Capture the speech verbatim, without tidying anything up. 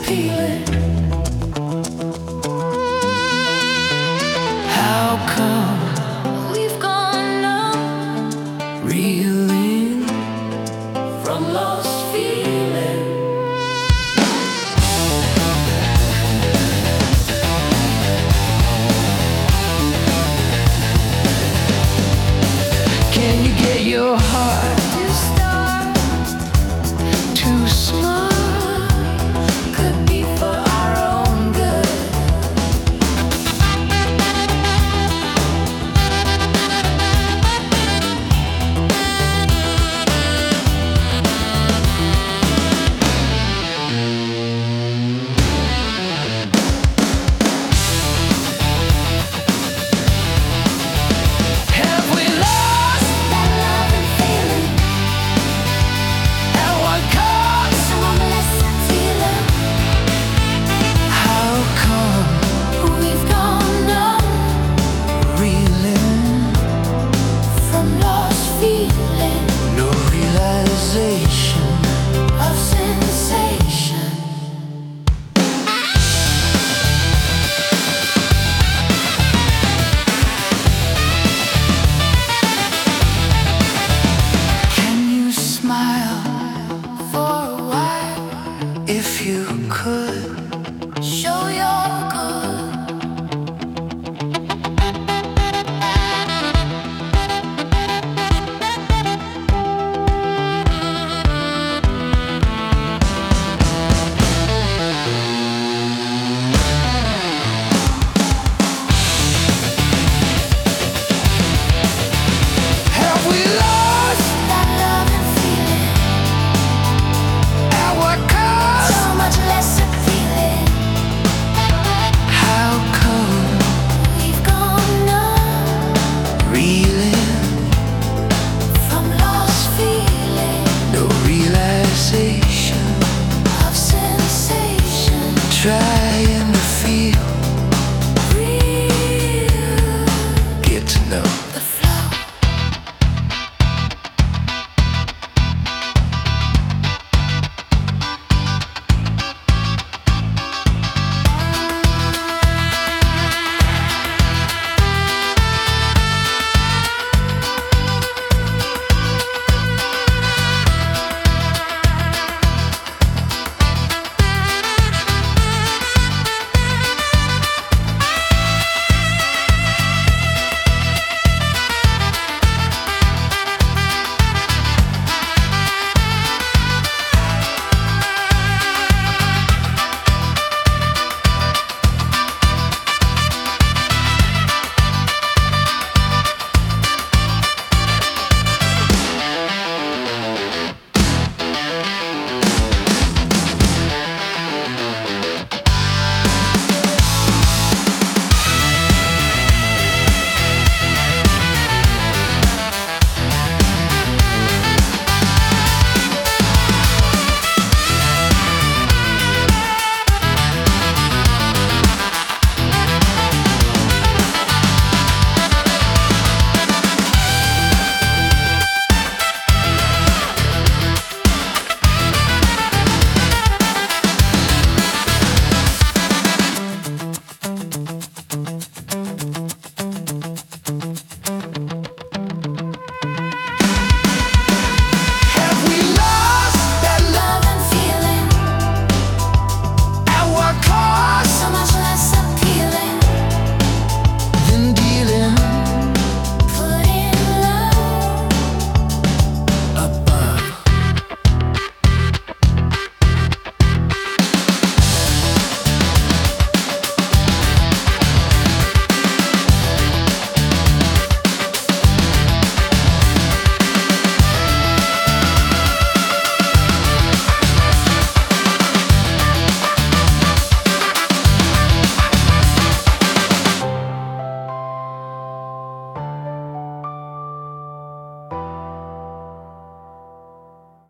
appealing. How come we've gone numb, reeling from lost feeling? Can you get your heart to start to smile? Could be for our own good. Have we lost that love and feeling? At what cost? Some less appealing. How come we've gone numb, reeling from lost feeling? No realization of sensation. Can you smile for a while? If you could, show your good. Have we lost that love and feeling? At what cost? So much less appealing. How come we've gone numb, reeling from lost feeling? No realization of sensation. Try